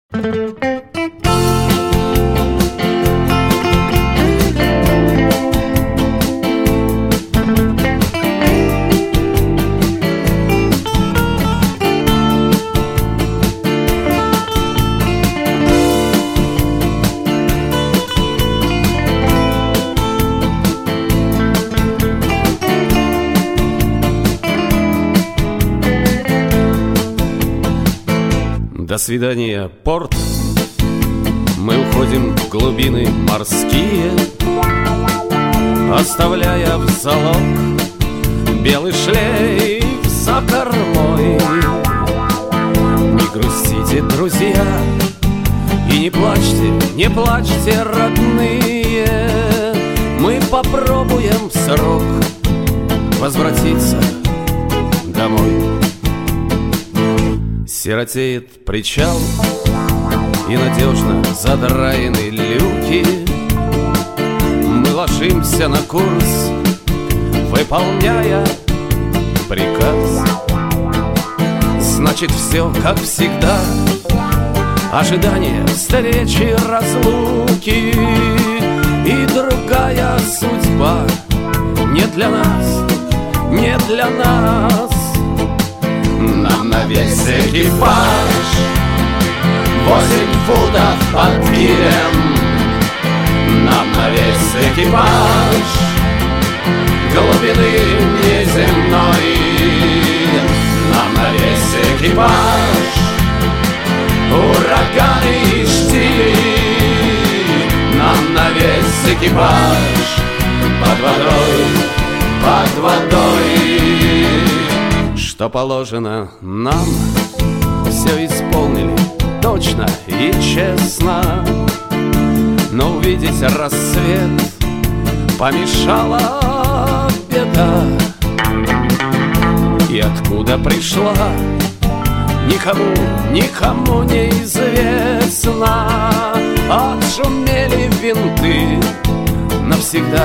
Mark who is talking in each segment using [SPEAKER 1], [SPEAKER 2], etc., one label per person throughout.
[SPEAKER 1] До свидания, порт. Мы уходим в глубины морские, оставляя в залог белый шлейф за кормой. Не грустите, друзья, и не плачьте, родные. Мы попробуем в срок возвратиться домой. Сиротеет причал, и надежно задраены люки. Мы ложимся на курс, выполняя приказ. Значит, все как всегда. Ожидание встречи, разлуки и другая судьба. Не для нас, не для нас. Нам на весь экипаж 8 футов под килем. Нам на весь экипаж глубины неземной. Нам на весь экипаж ураганы и штили. Нам на весь экипаж под водой. Что положено нам, все исполнили точно и честно. Но увидеть рассвет помешала беда. И откуда пришла, никому не известно. Отшумели винты навсегда.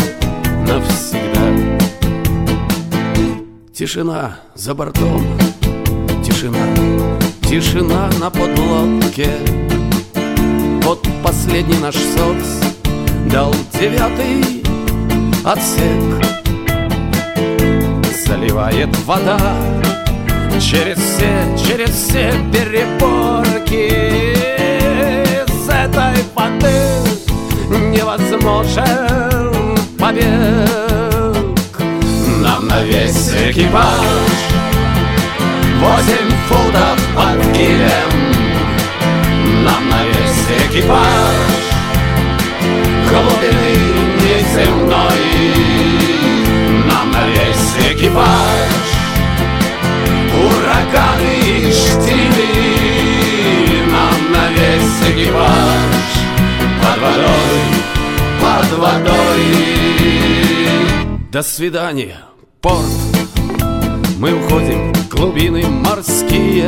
[SPEAKER 1] Тишина за бортом, тишина на подлодке. Вот последний наш соц дал 9-й отсек. Заливает вода через все переборки. С этой воды невозможен побег. Нам на весь экипаж 8 футов под килем. Нам на весь экипаж глубины неземной. Нам на весь экипаж ураганы и штили. Нам на весь экипаж под водой. До свидания, порт. Мы уходим в глубины морские,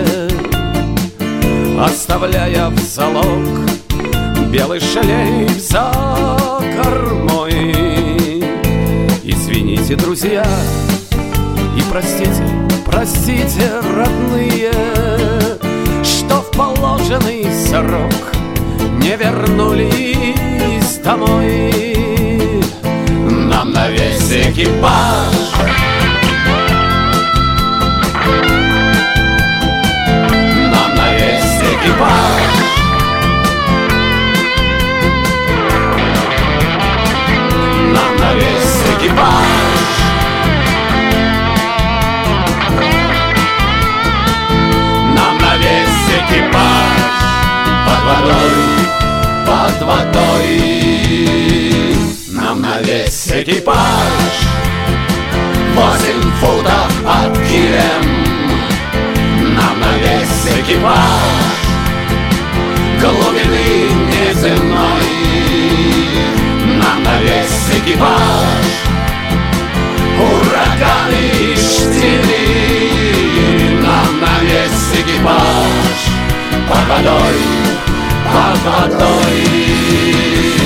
[SPEAKER 1] оставляя в залог белый шлейф за кормой. Извините, друзья, и простите, родные, что в положенный срок не вернулись домой. Нам на весь экипаж экипаж. Нам на весь экипаж. Нам на весь экипаж. Под водой. Нам на весь экипаж 8 футов под килем. Нам на весь экипаж глубины неземной. Нам на весь экипаж ураганы и штили. Нам на весь экипаж под водой.